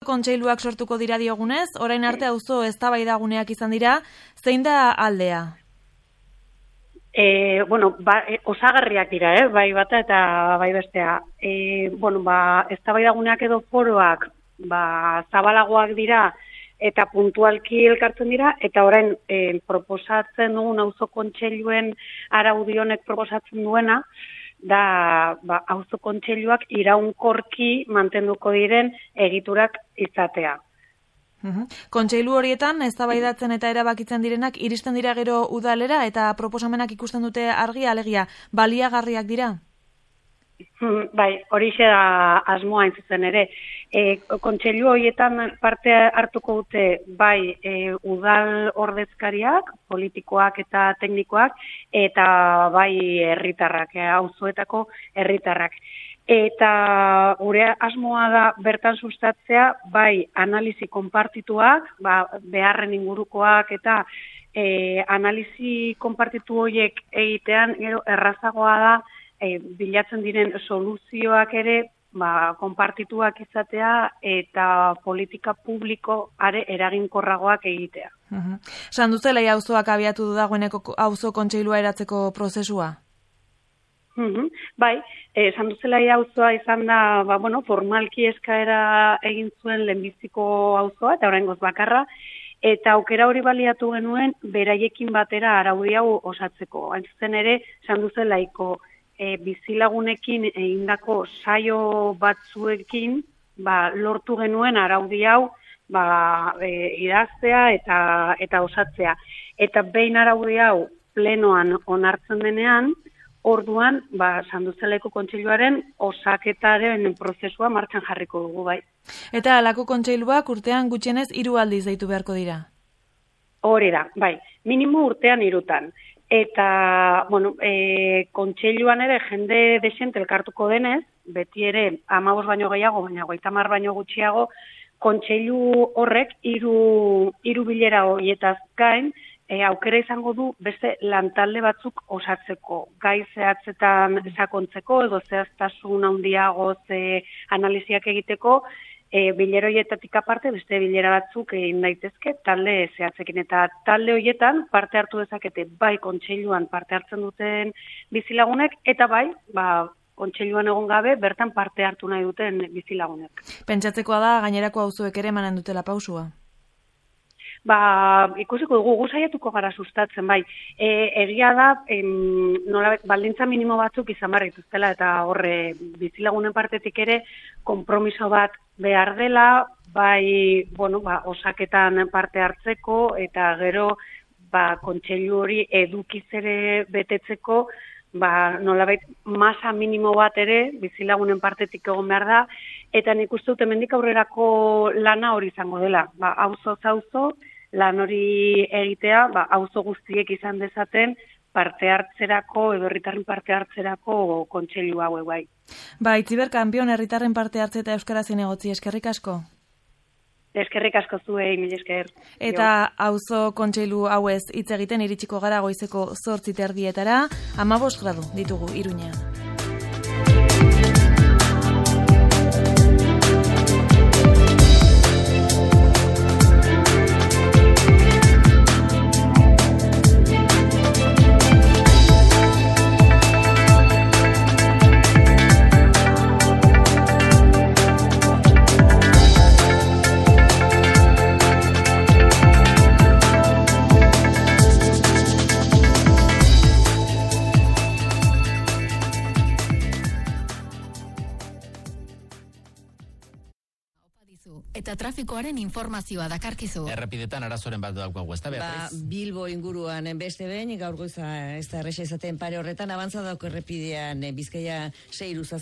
Kontseiluak sortuko dira diogunez, orain arte auzo eztabaidaguneak izan dira, zein da aldea? Osagarriak dira, bai bata eta bai bestea. Eztabaidaguneak edo foroak, zabalagoak dira eta puntualki elkartzen dira, eta orain proposatzen dugun auzo kontseiluen araudi honek proposatzen duena, da auzo kontseiluak iraunkorki mantenduko diren egiturak izatea. Kontseilu horietan eztabaidatzen eta erabakitzen direnak iristen dira gero udalera eta proposamenak ikusten dute argi, alegia baliagarriak dira? Bai, horixe da asmoa hain zuzen ere. Kontseilu horietan parte hartuko dute bai udal ordezkariak, politikoak eta teknikoak, eta bai herritarrak, auzoetako herritarrak. Eta gure asmoa da bertan sustatzea, bai analizi konpartituak, beharren ingurukoak eta analizi konpartitu horiek egitean gero errazagoa da bilatzen diren soluzioak ere konpartituak izatea eta politika publiko are eraginkorragoak egitea. Sanduzela auzoak abiatu du dagoeneko auzo kontseilua eratzeko prozesua? Bai, Sanduzela auzoa izan da, formalki eskaera egin zuen lehenbiziko auzoa eta oraingoz bakarra, eta aukera hori baliatu genuen beraiekin batera araudi hau osatzeko. Hain zuzen ere, Sanduzelaiko bizilagunekin egindako saio batzuekin lortu genuen araudi hau idaztea eta osatzea. Eta behin araudi hau plenoan onartzen denean, orduan Sanduzelaiko kontseiluaren osaketaren prozesua martxan jarriko dugu bai. Eta halako kontseiluak urtean gutxienez 3 aldiz deitu beharko dira? Hori da, bai, minimo urtean 3. Eta, kontseiluan ere jende desente elkartuko denez, beti ere 15 baino gehiago, baina 30 baino gutxiago, kontseilu horrek 3 bilera horietaz gain, aukera izango du beste lantalde batzuk osatzeko, gai zehatzetan sakontzeko edo zehaztasun handiago analiziak egiteko, bilera horietatik aparte beste bilera batzuk egin daitezke talde zehatzekin, eta talde horietan parte hartu dezakete bai kontseiluan parte hartzen duten bizilagunek eta bai kontseiluan egon gabe bertan parte hartu nahi duten bizilagunek. Pentsatzekoa da gainerako auzoek ere emanen dutela pausua? Ikusiko dugu, gu saiatuko gara sustatzen, bai. Egia da, baldintza minimo batzuk izan behar dituztela, eta horre bizilagunen partetik ere konpromiso bat behar dela, bai, osaketan parte hartzeko, eta gero, kontseilu hori edukiz ere betetzeko, nolabait masa minimo bat ere bizilagunen partetik egon behar da, eta nik uste dut hemendik aurrerako lana hori izango dela. Auzo lan hori egitea, auzo guztiek izan dezaten parte hartzerako edo herritarren parte hartzerako kontseilu hauek bai. Itziber Kanpion, herritarren parte hartze eta euskaraz zinegotzi, eskerrik asko? Eskerrik asko zuei, mil esker. Eta auzo kontseilu hauez hitz egiten iritsiko gara goizeko 8:30 15 gradu ditugu Iruñean. Eta trafikoaren informazioa dakarkizu. Errepidetan arazoren bat daukagu, ez da, Beatriz? Bilbo inguruan beste behin, gaur goiza ez da erresa izaten pare horretan, abantzadako errepidean Bizkaia 6